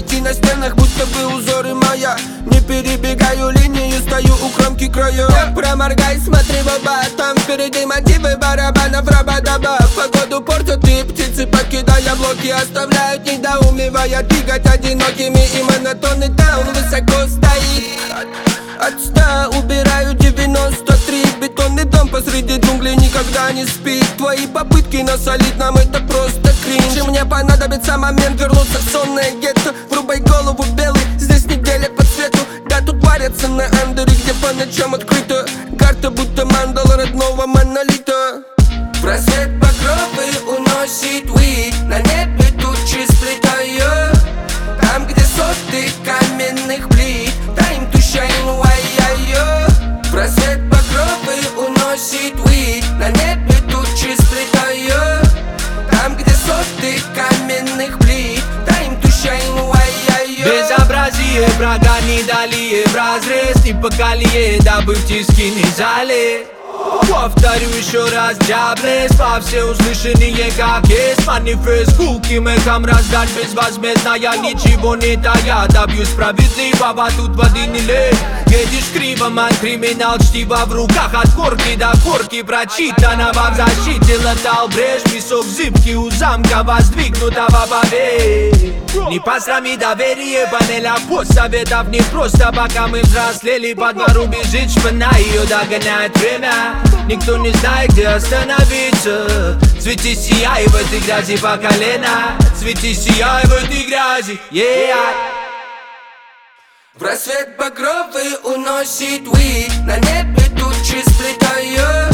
граффити на стенах, будто бы узоры мая. Не перебегаю линии, стою у кромки краев. Проморгай, смотри в оба, там впереди мотивы барабанов, раба-даба. Погоду портят и птицы, покидая блоки, оставляют недоумевая, двигать одинокими. И монотонный таун высоко стоит. От 100 убираю 93. Бетонный дом посреди джунглей никогда не спит. Твои попытки насолить нам — это просто кринж. И мне понадобится момент вернуться в сонное гетто. Врубай голову белый, здесь неделя по цвету. Да, тут варятся на андере, где по ночам открыто. Карта будто мандала родного монолита. В рассвет покровы уносит уит. На небе тучи сплетают. Там, где соты каменных плит. Time to shine, why-я-я. В рассвет покровы уносит уит. На небе тучи сплетают. Там, где соты каменных плит. Time to shine, why-я-я. Безобразие, прогони далее вразрез. Не по колее, дабы в тиски не залез. Повторю еще раз, диаблес, во все услышанные как есть. Манифест гулким эхом раздать безвозмездно. Я ничего не тая, добьюсь справедливого, тут воды не лей. Едешь криво, ман, криминал, чтиво в руках. От корки до корки прочитанного в защите латал брешь. Песок зыбкий у замка воздвигнутого поверь. Не посрами доверие, панеля постсоветов не просто. Пока мы взрослели, по двору бежит шпана, ее догоняет время. Никто не знает, где остановиться. Цвети, сияй в этой грязи по колено. Цвети, сияй в этой грязи, yeah. В рассвет багровый уносит уит. На небе тучи сплетают.